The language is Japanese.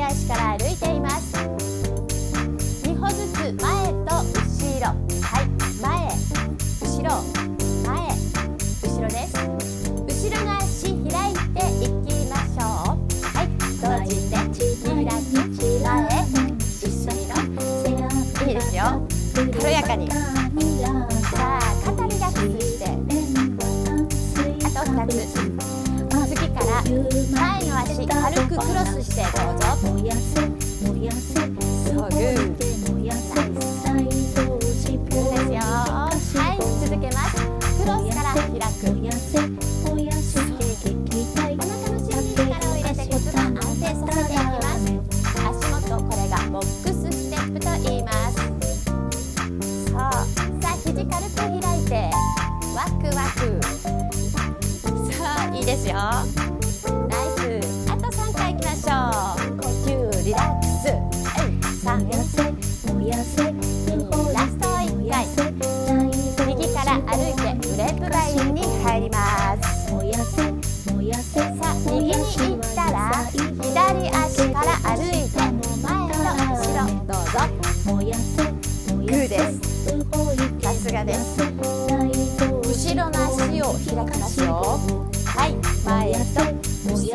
足から歩いています。2歩ずつ前と後ろ、はい、前、後ろ、前、後ろです。後ろの足開いていきましょう。はい、閉じて開き、前、後ろ、いいですよ。軽やかに。さあ、肩リラックスして、あと2つ。次から前の足軽くクロスしてどうぞ。そう、グー。ですよ。はい、続けます。クロスから開く。お腹の芯に力を入れて骨盤安定させていきます。足元、これがボックスステップと言います。そう、さあ肘軽く開いてワクワク。さあ、いいですよ。ナイス。あと3回いきましょう。呼吸リラックス。はい、3、ラスト1回。右から歩いてグレープラインに入ります。さあ、右に行ったら左足から歩いて前と後ろどうぞ。グーです。さすがです。後ろの足を開きましょう。はい、前と後